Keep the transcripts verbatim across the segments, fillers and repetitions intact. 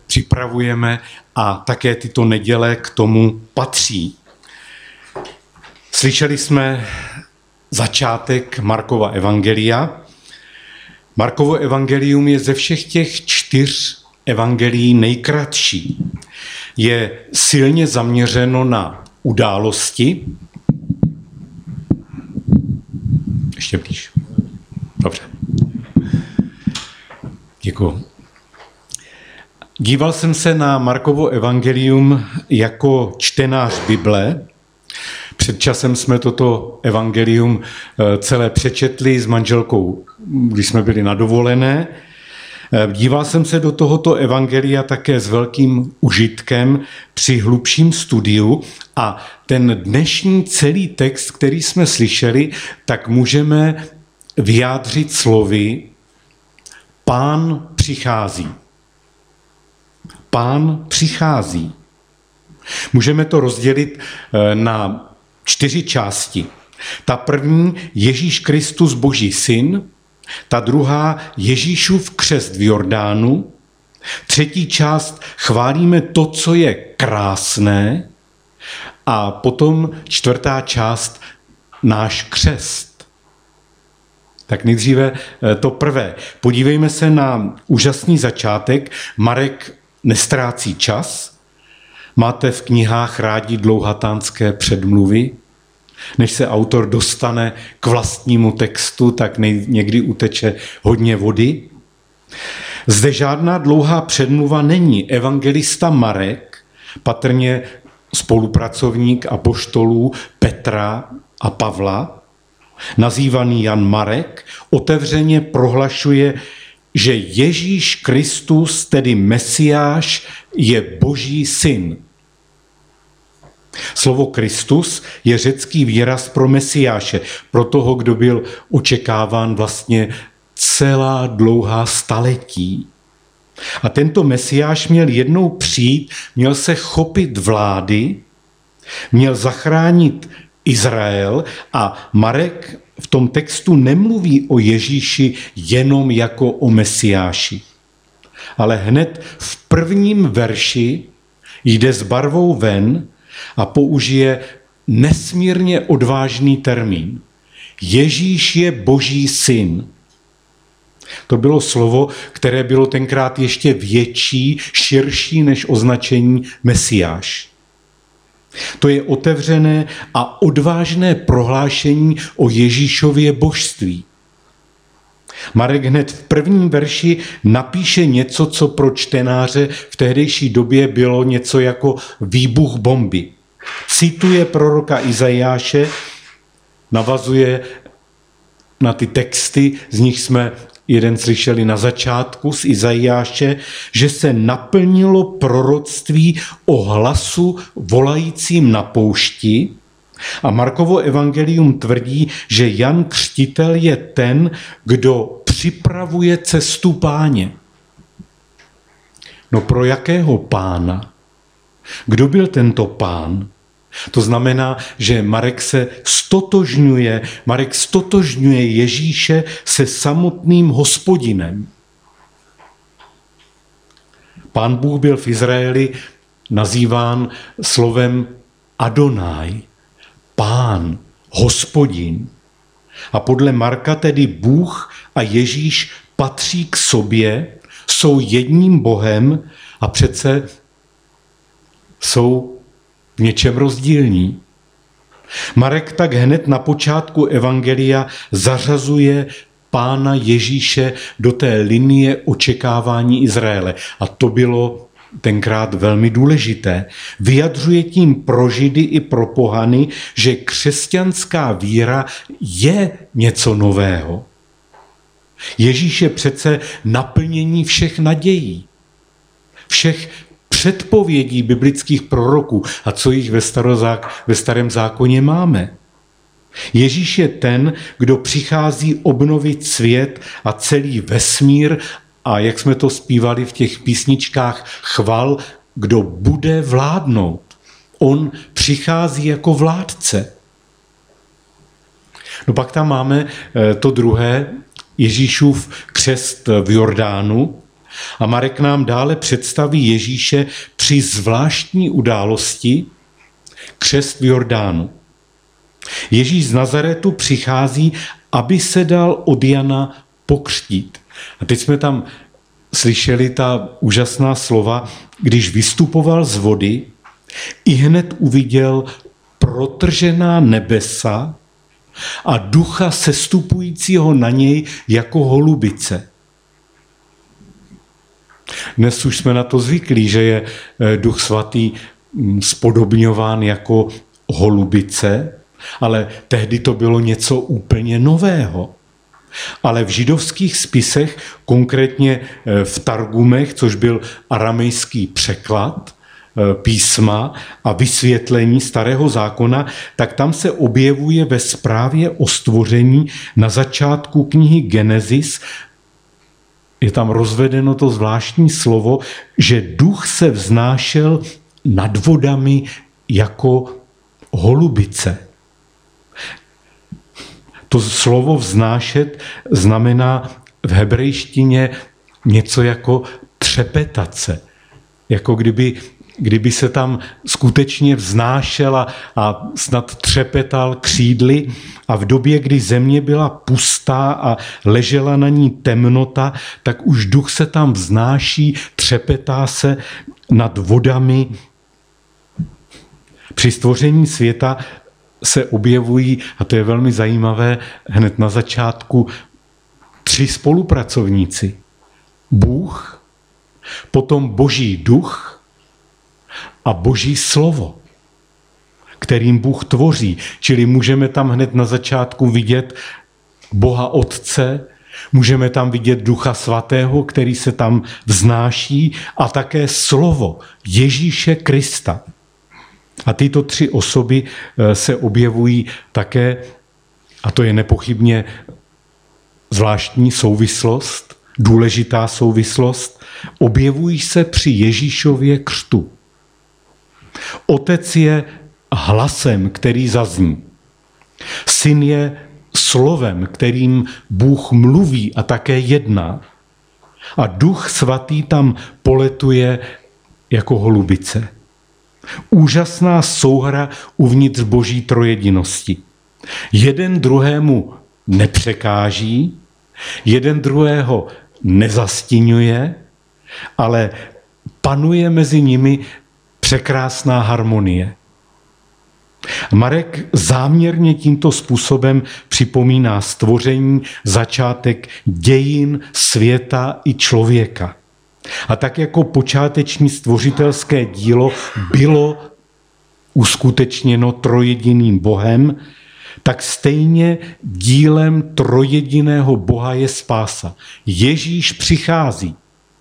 připravujeme a také tyto neděle k tomu patří. Slyšeli jsme začátek Markova evangelia. Markovo evangelium je ze všech těch čtyř evangelií nejkratší. Je silně zaměřeno na události. Ještě blíž. Dobře. Děkuji. Díval jsem se na Markovo evangelium jako čtenář Bible. Před časem jsme toto evangelium celé přečetli s manželkou, když jsme byli na dovolené. Díval jsem se do tohoto evangelia také s velkým užitkem při hlubším studiu a ten dnešní celý text, který jsme slyšeli, tak můžeme vyjádřit slovy Pán přichází. Pán přichází. Můžeme to rozdělit na čtyři části. Ta první Ježíš Kristus Boží syn, ta druhá Ježíšův křest v Jordánu, třetí část chválíme to, co je krásné a potom čtvrtá část náš křest. Tak nejdříve to prvé. Podívejme se na úžasný začátek. Marek nestrácí čas. Máte v knihách rádi dlouhatánské předmluvy? Než se autor dostane k vlastnímu textu, tak někdy uteče hodně vody. Zde žádná dlouhá předmluva není. Evangelista Marek, patrně spolupracovník apoštolů Petra a Pavla, nazývaný Jan Marek, otevřeně prohlašuje, že Ježíš Kristus, tedy Mesiáš, je Boží syn. Slovo Kristus je řecký výraz pro Mesiáše, pro toho, kdo byl očekáván vlastně celá dlouhá staletí. A tento Mesiáš měl jednou přijít, měl se chopit vlády, měl zachránit Izrael a Marek v tom textu nemluví o Ježíši jenom jako o Mesiáši. Ale hned v prvním verši jde s barvou ven a použije nesmírně odvážný termín. Ježíš je Boží syn. To bylo slovo, které bylo tenkrát ještě větší, širší než označení Mesiáš. To je otevřené a odvážné prohlášení o Ježíšově božství. Marek hned v prvním verši napíše něco, co pro čtenáře v tehdejší době bylo něco jako výbuch bomby. Cituje proroka Izajáše, navazuje na ty texty, z nich jsme jeden slyšeli na začátku z Izajáše, že se naplnilo proroctví o hlasu volajícím na poušti. A Markovo evangelium tvrdí, že Jan Křtitel je ten, kdo připravuje cestu Páně. No pro jakého pána? Kdo byl tento pán? To znamená, že Marek se stotožňuje, Marek stotožňuje Ježíše se samotným Hospodinem. Pán Bůh byl v Izraeli nazýván slovem Adonai, Pán, Hospodin. A podle Marka tedy Bůh a Ježíš patří k sobě, jsou jedním Bohem a přece jsou v něčem rozdílní. Marek tak hned na počátku evangelia zařazuje Pána Ježíše do té linie očekávání Izraele. A to bylo tenkrát velmi důležité. Vyjadřuje tím pro Židy i pro pohany, že křesťanská víra je něco nového. Ježíš je přece naplnění všech nadějí, všech předpovědí biblických proroků. A co jich ve, starozák, ve starém zákoně máme? Ježíš je ten, kdo přichází obnovit svět a celý vesmír a jak jsme to zpívali v těch písničkách chval, kdo bude vládnout. On přichází jako vládce. No pak tam máme to druhé, Ježíšův křest v Jordánu. A Marek nám dále představí Ježíše při zvláštní události křest v Jordánu. Ježíš z Nazaretu přichází, aby se dal od Jana pokřtít. A teď jsme tam slyšeli ta úžasná slova, když vystupoval z vody, ihned uviděl protržená nebesa a ducha sestupujícího na něj jako holubice. Dnes už jsme na to zvyklí, že je Duch Svatý spodobňován jako holubice, ale tehdy to bylo něco úplně nového. Ale v židovských spisech, konkrétně v Targumech, což byl aramejský překlad písma a vysvětlení Starého zákona, tak tam se objevuje ve zprávě o stvoření na začátku knihy Genesis, je tam rozvedeno to zvláštní slovo, že duch se vznášel nad vodami jako holubice. To slovo vznášet znamená v hebrejštině něco jako třepetace. Jako kdyby, kdyby se tam skutečně vznášela a snad třepetal křídly a v době, kdy země byla pustá a ležela na ní temnota, tak už duch se tam vznáší, třepetá se nad vodami. Při stvoření světa se objevují, a to je velmi zajímavé, hned na začátku tři spolupracovníci. Bůh, potom Boží duch a Boží slovo, kterým Bůh tvoří. Čili můžeme tam hned na začátku vidět Boha Otce, můžeme tam vidět Ducha Svatého, který se tam vznáší, a také slovo Ježíše Krista. A tyto tři osoby se objevují také, a to je nepochybně zvláštní souvislost, důležitá souvislost, objevují se při Ježíšově křtu. Otec je hlasem, který zazní. Syn je slovem, kterým Bůh mluví a také jedná. A Duch Svatý tam poletuje jako holubice. Úžasná souhra uvnitř Boží trojedinosti. Jeden druhému nepřekáží, jeden druhého nezastíňuje, ale panuje mezi nimi překrásná harmonie. Marek záměrně tímto způsobem připomíná stvoření, začátek dějin, světa i člověka. A tak jako počáteční stvořitelské dílo bylo uskutečněno trojediným Bohem, tak stejně dílem trojediného Boha je spása. Ježíš přichází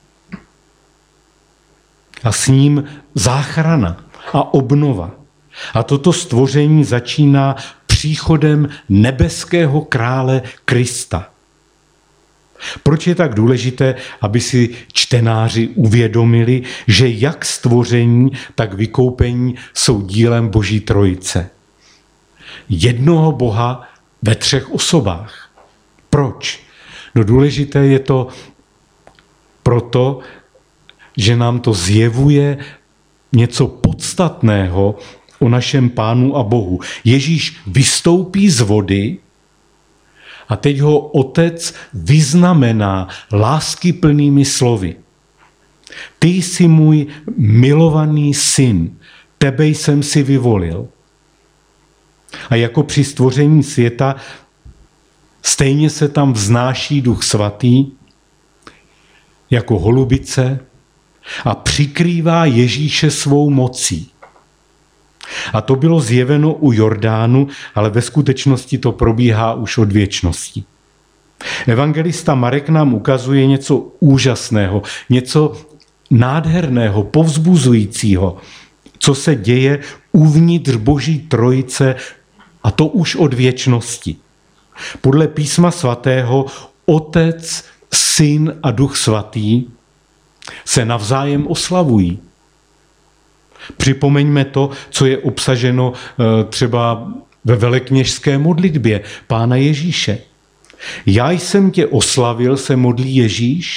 a s ním záchrana a obnova. A toto stvoření začíná příchodem nebeského krále Krista. Proč je tak důležité, aby si čtenáři uvědomili, že jak stvoření, tak vykoupení jsou dílem Boží trojice? Jednoho Boha ve třech osobách. Proč? No důležité je to proto, že nám to zjevuje něco podstatného o našem Pánu a Bohu. Ježíš vystoupí z vody a teď ho Otec vyznamená láskyplnými slovy. Ty jsi můj milovaný syn, tebe jsem si vyvolil. A jako při stvoření světa stejně se tam vznáší Duch Svatý jako holubice a přikrývá Ježíše svou mocí. A to bylo zjeveno u Jordánu, ale ve skutečnosti to probíhá už od věčnosti. Evangelista Marek nám ukazuje něco úžasného, něco nádherného, povzbuzujícího, co se děje uvnitř Boží trojice, a to už od věčnosti. Podle písma svatého Otec, Syn a Duch Svatý se navzájem oslavují. Připomeňme to, co je obsaženo třeba ve velekněžské modlitbě Pána Ježíše. Já jsem tě oslavil, se modlí Ježíš,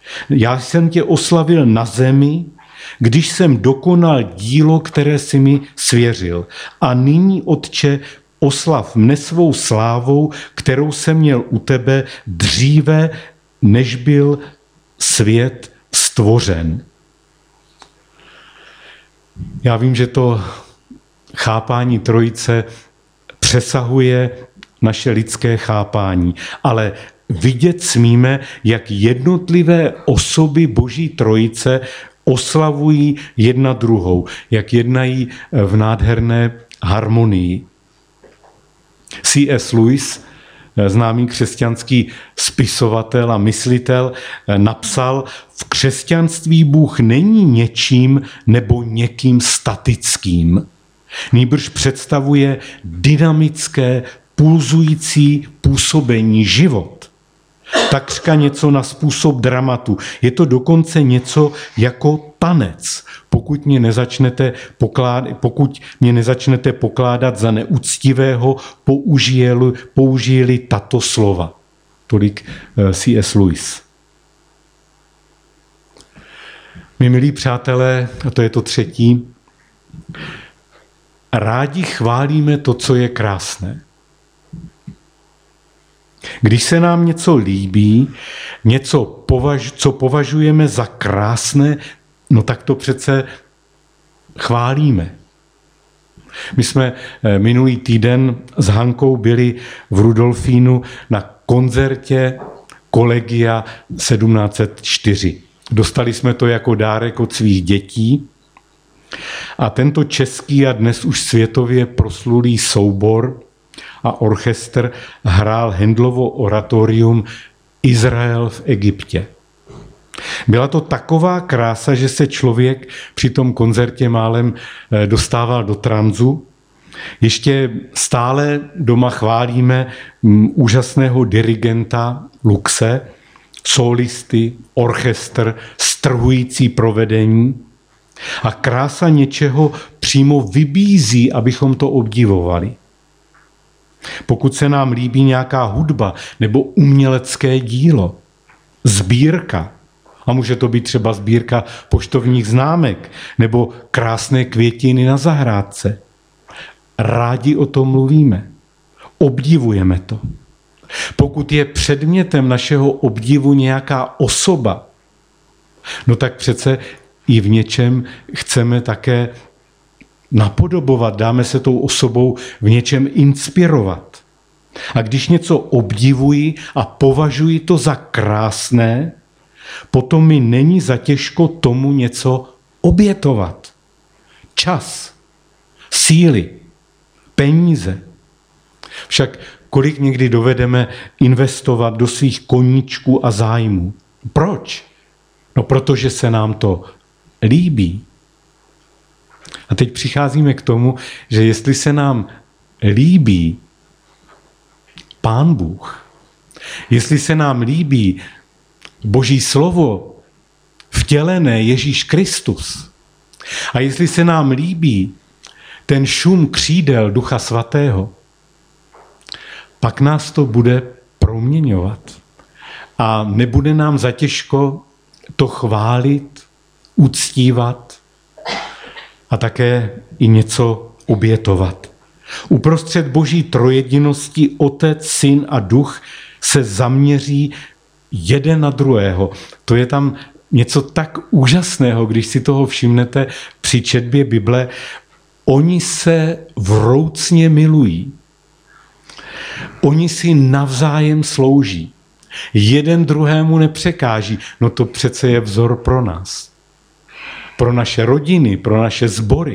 Já jsem tě oslavil na zemi, když jsem dokonal dílo, které jsi mi svěřil. A nyní, Otče, oslav mne svou slávou, kterou jsem měl u tebe dříve, než byl svět stvořen. Já vím, že to chápání Trojice přesahuje naše lidské chápání, ale vidět smíme, jak jednotlivé osoby Boží Trojice oslavují jedna druhou, jak jednají v nádherné harmonii. C S Lewis, známý křesťanský spisovatel a myslitel, napsal: v křesťanství Bůh není něčím nebo někým statickým. Nýbrž představuje dynamické, pulzující působení, život. Takřka něco na způsob dramatu. Je to dokonce něco jako tanec, pokud mě nezačnete pokládat, pokud mě nezačnete pokládat za neúctivého, použijeli, použijeli tato slova. Tolik C S Lewis. My, milí přátelé, a to je to třetí, rádi chválíme to, co je krásné. Když se nám něco líbí, něco, považ, co považujeme za krásné, no tak to přece chválíme. My jsme minulý týden s Hankou byli v Rudolfínu na koncertě Kolegia sedmnáct set čtyři. Dostali jsme to jako dárek od svých dětí a tento český a dnes už světově proslulý soubor a orchestr hrál Handlovo oratorium Izrael v Egyptě. Byla to taková krása, že se člověk při tom koncertě málem dostával do tranzu. Ještě stále doma chválíme úžasného dirigenta Luxe, solisty, orchestr, strhující provedení. A krása něčeho přímo vybízí, abychom to obdivovali. Pokud se nám líbí nějaká hudba nebo umělecké dílo, sbírka, a může to být třeba sbírka poštovních známek nebo krásné květiny na zahrádce, rádi o tom mluvíme, obdivujeme to. Pokud je předmětem našeho obdivu nějaká osoba, no tak přece i v něčem chceme také napodobovat, dáme se tou osobou v něčem inspirovat. A když něco obdivuji a považuji to za krásné, potom mi není zatěžko tomu něco obětovat. Čas, síly, peníze. Však kolik někdy dovedeme investovat do svých koníčků a zájmů? Proč? No protože se nám to líbí. A teď přicházíme k tomu, že jestli se nám líbí Pán Bůh, jestli se nám líbí Boží slovo vtělené Ježíš Kristus a jestli se nám líbí ten šum křídel Ducha Svatého, pak nás to bude proměňovat a nebude nám zatěžko to chválit, uctívat a také i něco obětovat. Uprostřed Boží trojedinosti Otec, Syn a Duch se zaměří jeden na druhého. To je tam něco tak úžasného, když si toho všimnete při četbě Bible. Oni se vroucně milují. Oni si navzájem slouží. Jeden druhému nepřekáží. No to přece je vzor pro nás. Pro naše rodiny, pro naše sbory.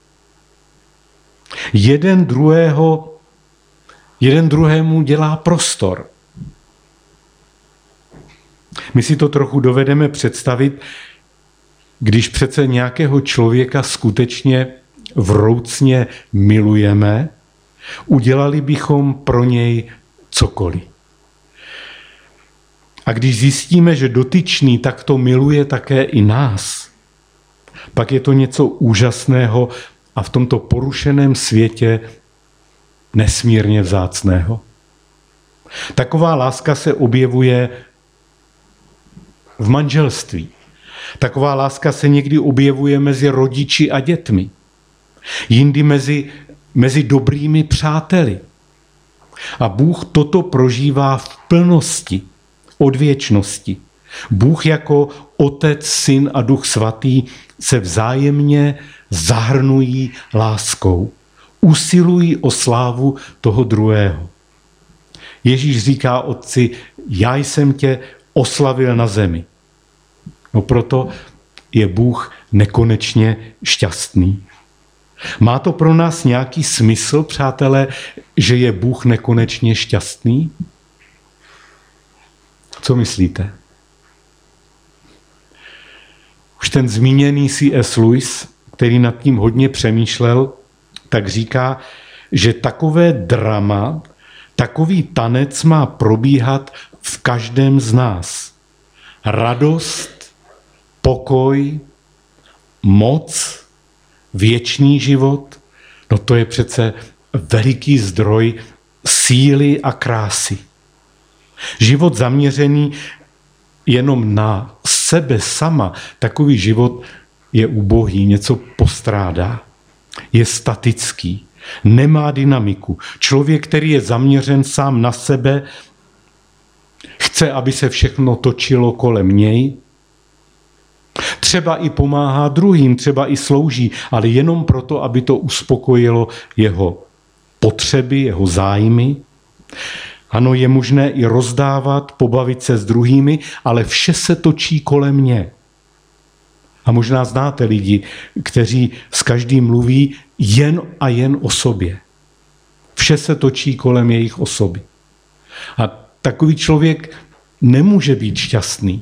Jeden druhého, jeden druhému dělá prostor. My si to trochu dovedeme představit, když přece nějakého člověka skutečně vroucně milujeme, udělali bychom pro něj cokoliv. A když zjistíme, že dotyčný takto miluje také i nás, pak je to něco úžasného a v tomto porušeném světě nesmírně vzácného. Taková láska se objevuje v manželství. Taková láska se někdy objevuje mezi rodiči a dětmi. Jindy mezi, mezi dobrými přáteli. A Bůh toto prožívá v plnosti, od věčnosti. Bůh jako Otec, Syn a Duch Svatý se vzájemně zahrnují láskou. Usilují o slávu toho druhého. Ježíš říká Otci, já jsem tě oslavil na zemi. No proto je Bůh nekonečně šťastný. Má to pro nás nějaký smysl, přátelé, že je Bůh nekonečně šťastný? Co myslíte? Už ten zmíněný C S Lewis, který nad tím hodně přemýšlel, tak říká, že takové drama, takový tanec má probíhat v každém z nás. Radost, pokoj, moc, věčný život, no to je přece veliký zdroj síly a krásy. Život zaměřený jenom na sebe sama, takový život je ubohý, něco postrádá, je statický, nemá dynamiku. Člověk, který je zaměřen sám na sebe, chce, aby se všechno točilo kolem něj, třeba i pomáhá druhým, třeba i slouží, ale jenom proto, aby to uspokojilo jeho potřeby, jeho zájmy. Ano, je možné i rozdávat, pobavit se s druhými, ale vše se točí kolem mě. A možná znáte lidi, kteří s každým mluví jen a jen o sobě. Vše se točí kolem jejich osoby. A takový člověk nemůže být šťastný.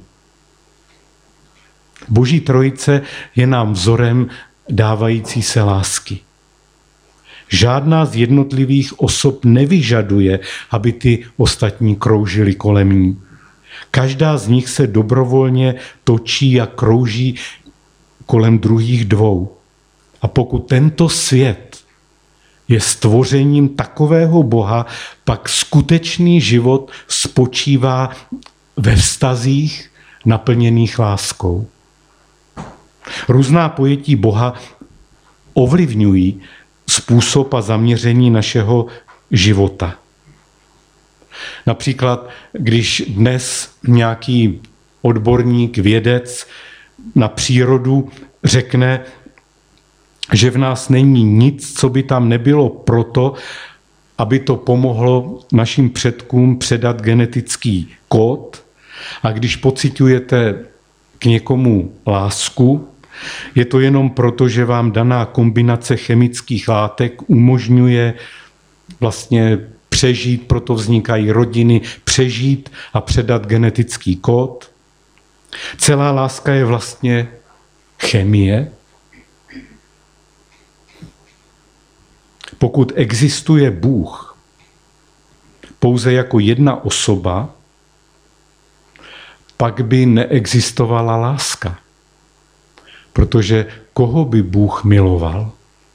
Boží trojice je nám vzorem dávající se lásky. Žádná z jednotlivých osob nevyžaduje, aby ty ostatní kroužily kolem ní. Každá z nich se dobrovolně točí a krouží kolem druhých dvou. A pokud tento svět je stvořením takového Boha, pak skutečný život spočívá ve vztazích naplněných láskou. Různá pojetí Boha ovlivňují způsob a zaměření našeho života. Například, když dnes nějaký odborník, vědec na přírodu řekne, že v nás není nic, co by tam nebylo proto, aby to pomohlo našim předkům předat genetický kód, a když pociťujete k někomu lásku, je to jenom proto, že vám daná kombinace chemických látek umožňuje vlastně přežít, proto vznikají rodiny, přežít a předat genetický kód. Celá láska je vlastně chemie. Pokud existuje Bůh pouze jako jedna osoba, pak by neexistovala láska. Protože koho by Bůh miloval?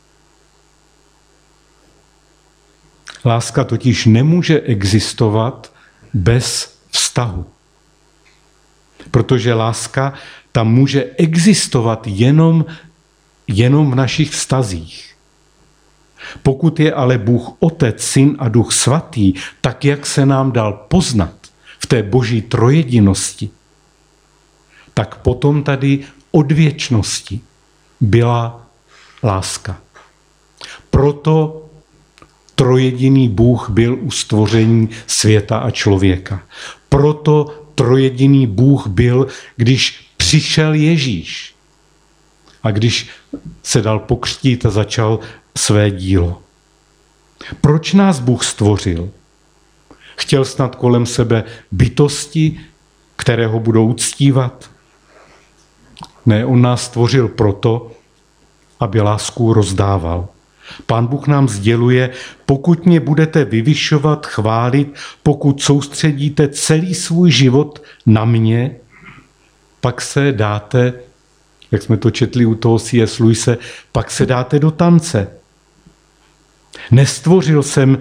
Láska totiž nemůže existovat bez vztahu. Protože láska tam může existovat jenom, jenom v našich vztazích. Pokud je ale Bůh Otec, Syn a Duch Svatý, tak jak se nám dal poznat v té boží trojedinosti, tak potom tady od věčnosti byla láska. Proto trojediný Bůh byl u stvoření světa a člověka. Proto trojediný Bůh byl, když přišel Ježíš a když se dal pokřtít a začal své dílo. Proč nás Bůh stvořil? Chtěl snad kolem sebe bytosti, které ho budou uctívat? Ne, on nás stvořil proto, aby lásku rozdával. Pán Bůh nám sděluje, pokud mě budete vyvyšovat, chválit, pokud soustředíte celý svůj život na mě, pak se dáte, jak jsme to četli u toho C S Lewise, pak se dáte do tance. Nestvořil jsem,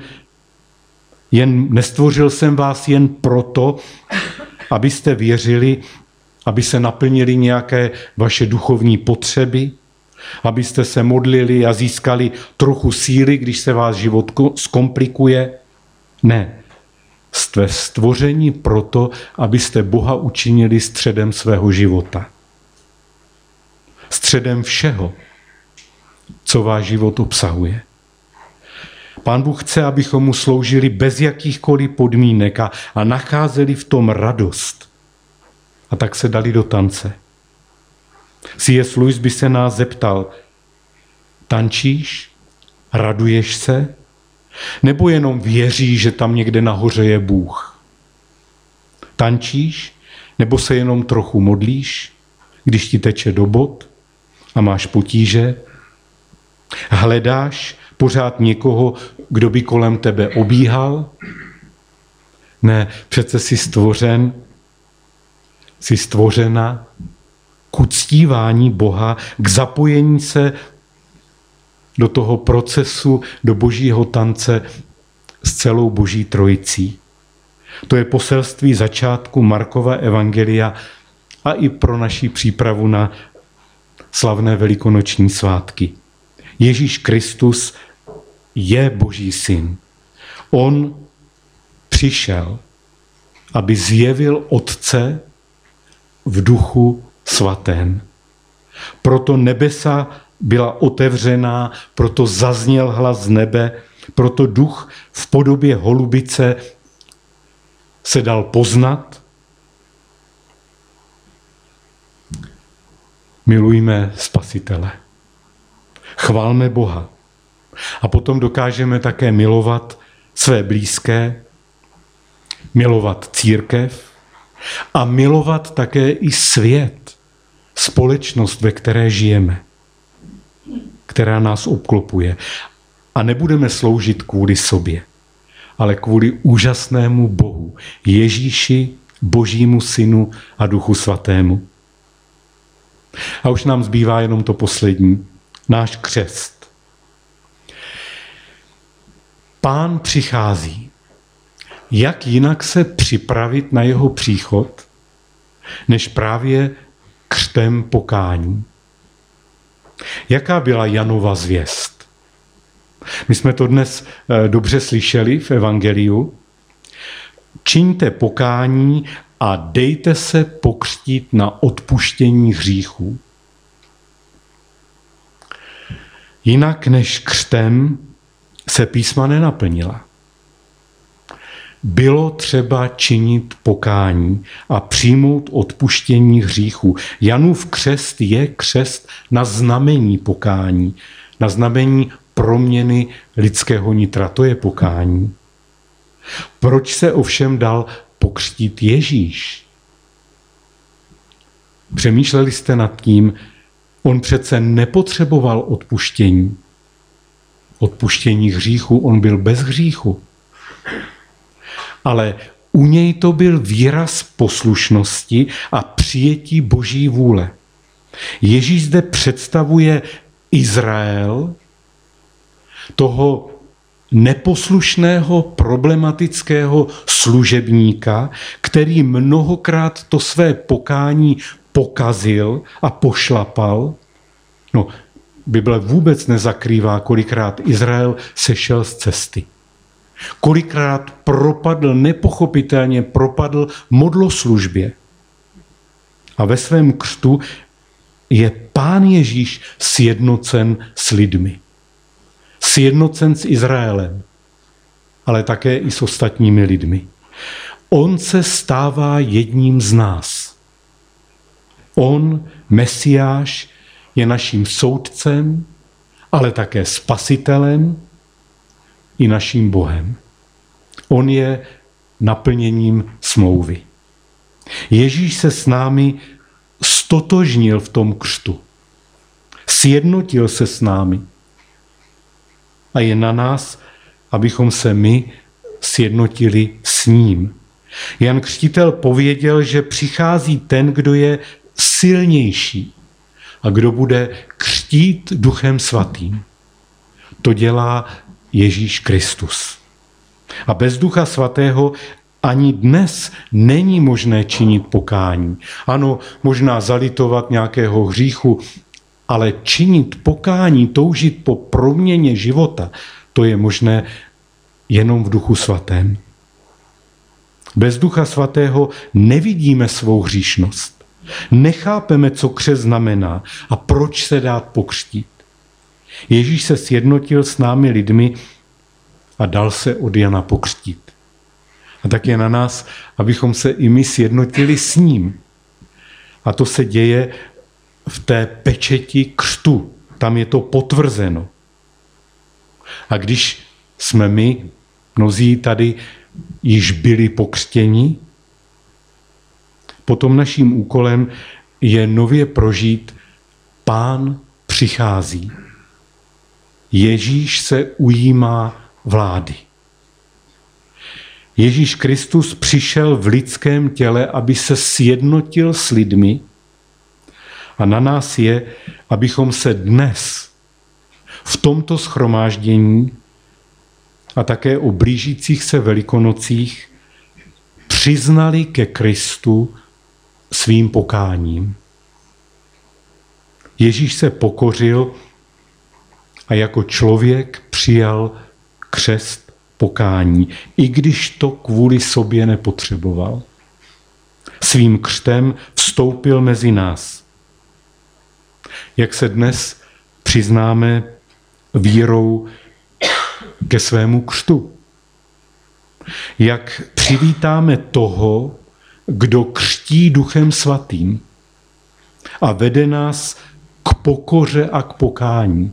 jen, nestvořil jsem vás jen proto, abyste věřili aby se naplnili nějaké vaše duchovní potřeby, abyste se modlili a získali trochu síly, když se váš život zkomplikuje. Ne. Jste stvoření proto, abyste Boha učinili středem svého života. Středem všeho, co váš život obsahuje. Pán Bůh chce, abychom mu sloužili bez jakýchkoliv podmínek a, a nacházeli v tom radost. A tak se dali do tance. C S. Lewis by se nás zeptal, tančíš? Raduješ se? Nebo jenom věříš, že tam někde nahoře je Bůh? Tančíš? Nebo se jenom trochu modlíš, když ti teče do bot a máš potíže? Hledáš pořád někoho, kdo by kolem tebe obíhal? Ne, přece jsi stvořen, jsi stvořena k uctívání Boha, k zapojení se do toho procesu, do božího tance s celou boží trojicí. To je poselství začátku Markova evangelia a i pro naši přípravu na slavné velikonoční svátky. Ježíš Kristus je Boží syn. On přišel, aby zjevil Otce v duchu svatém. Proto nebesa byla otevřená, proto zazněl hlas z nebe, proto duch v podobě holubice se dal poznat. Milujme Spasitele. Chválme Boha. A potom dokážeme také milovat své blízké, milovat církev a milovat také i svět, společnost, ve které žijeme, která nás obklopuje. A nebudeme sloužit kvůli sobě, ale kvůli úžasnému Bohu, Ježíši, Božímu Synu a Duchu Svatému. A už nám zbývá jenom to poslední, náš křest. Pán přichází. Jak jinak se připravit na jeho příchod, než právě křtem pokání? Jaká byla Janova zvěst? My jsme to dnes dobře slyšeli v evangeliu. Čiňte pokání a dejte se pokřtít na odpuštění hříchů. Jinak než křtem se písma nenaplnila. Bylo třeba činit pokání a přijmout odpuštění hříchů. Janův křest je křest na znamení pokání, na znamení proměny lidského nitra. To je pokání. Proč se ovšem dal pokřtít Ježíš? Přemýšleli jste nad tím, on přece nepotřeboval odpuštění. Odpuštění hříchu, on byl bez hříchu. Ale u něj to byl výraz poslušnosti a přijetí Boží vůle. Ježíš zde představuje Izrael, toho neposlušného, problematického služebníka, který mnohokrát to své pokání pokazil a pošlapal. No, Bible vůbec nezakrývá, kolikrát Izrael sešel z cesty. Kolikrát propadl, nepochopitelně propadl modloslužbě. A ve svém křtu je Pán Ježíš sjednocen s lidmi. Sjednocen s Izraelem, ale také i s ostatními lidmi. On se stává jedním z nás. On, Mesiáš, je naším soudcem, ale také spasitelem i naším Bohem. On je naplněním smlouvy. Ježíš se s námi stotožnil v tom křtu. Sjednotil se s námi. A je na nás, abychom se my sjednotili s ním. Jan Křtitel pověděl, že přichází ten, kdo je silnější a kdo bude křtít Duchem Svatým. To dělá Ježíš Kristus. A bez Ducha Svatého ani dnes není možné činit pokání. Ano, možná zalitovat nějakého hříchu, ale činit pokání, toužit po proměně života, to je možné jenom v Duchu svatém. Bez Ducha svatého nevidíme svou hříšnost. Nechápeme, co křest znamená a proč se dát pokřtít. Ježíš se sjednotil s námi lidmi a dal se od Jana pokřtít. A tak je na nás, abychom se i my sjednotili s ním. A to se děje v té pečeti křtu. Tam je to potvrzeno. A když jsme my, mnozí tady, již byli pokřtěni, potom naším úkolem je nově prožít Pán přichází. Ježíš se ujímá vlády. Ježíš Kristus přišel v lidském těle, aby se sjednotil s lidmi a na nás je, abychom se dnes v tomto shromáždění a také o blížících se Velikonocích přiznali ke Kristu svým pokáním. Ježíš se pokořil a jako člověk přijal křest pokání, i když to kvůli sobě nepotřeboval. Svým křtem vstoupil mezi nás. Jak se dnes přiznáme vírou ke svému křtu? Jak přivítáme toho, kdo křtí Duchem svatým a vede nás k pokoře a k pokání?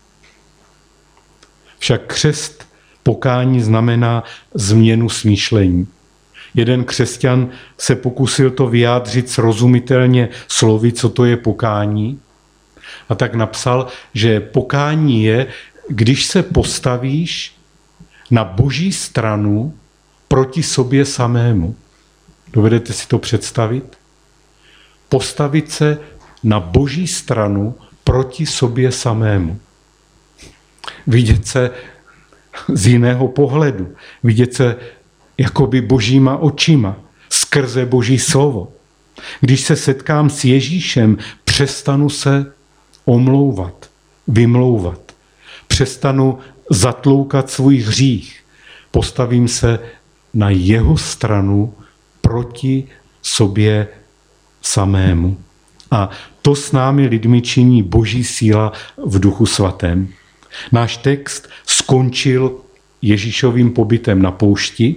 Však křest pokání znamená změnu smýšlení. Jeden křesťan se pokusil to vyjádřit srozumitelně slovy, co to je pokání. A tak napsal, že pokání je, když se postavíš na Boží stranu proti sobě samému. Dovedete si to představit? Postavit se na Boží stranu proti sobě samému. Vidět se z jiného pohledu. Vidět se jakoby božíma očima, skrze Boží slovo. Když se setkám s Ježíšem, přestanu se omlouvat, vymlouvat. Přestanu zatloukat svůj hřích. Postavím se na jeho stranu proti sobě samému. A to s námi lidmi činí Boží síla v Duchu svatém. Náš text skončil Ježíšovým pobytem na poušti.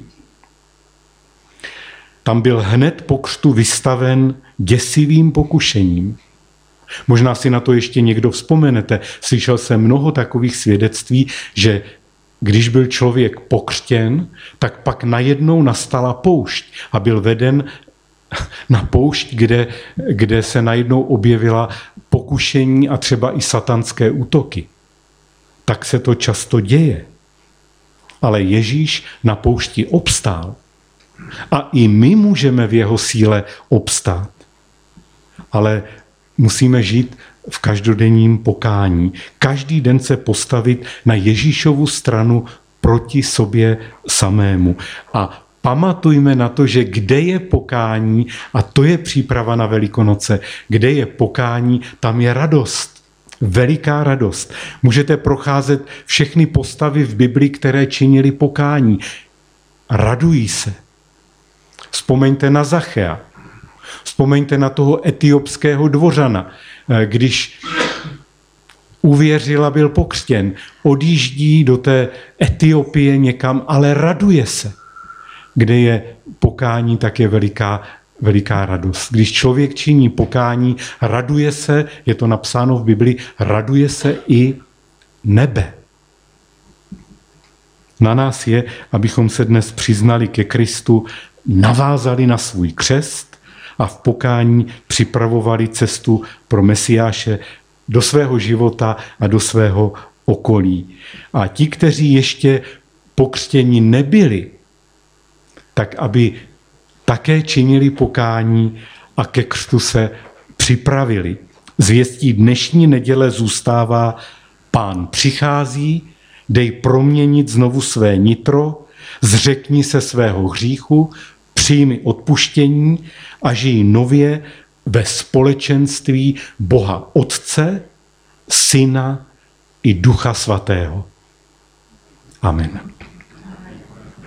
Tam byl hned po křtu vystaven děsivým pokušením. Možná si na to ještě někdo vzpomenete. Slyšel jsem mnoho takových svědectví, že když byl člověk pokřtěn, tak pak najednou nastala poušť a byl veden na poušť, kde, kde se najednou objevila pokušení a třeba i satanské útoky. Tak se to často děje. Ale Ježíš na poušti obstál. A i my můžeme v jeho síle obstát. Ale musíme žít v každodenním pokání. Každý den se postavit na Ježíšovu stranu proti sobě samému. A pamatujme na to, že kde je pokání, a to je příprava na Velikonoce, kde je pokání, tam je radost. Veliká radost. Můžete procházet všechny postavy v Bibli, které činily pokání. Radují se. Vzpomeňte na Zachea. Vzpomeňte na toho etiopského dvořana, když uvěřil a byl pokřtěn. Odjíždí do té Etiopie někam, ale raduje se. Kde je pokání, tak je veliká, veliká radost. Když člověk činí pokání, raduje se, je to napsáno v Bibli, raduje se i nebe. Na nás je, abychom se dnes přiznali ke Kristu, navázali na svůj křest a v pokání připravovali cestu pro Mesiáše do svého života a do svého okolí. A ti, kteří ještě pokřtěni nebyli, tak aby také činili pokání a ke křtu se připravili. Zvěstí dnešní neděle zůstává: Pán přichází, dej proměnit znovu své nitro Zřekni se svého hříchu, přijmi odpuštění a žij nově ve společenství Boha Otce, Syna i Ducha Svatého. Amen.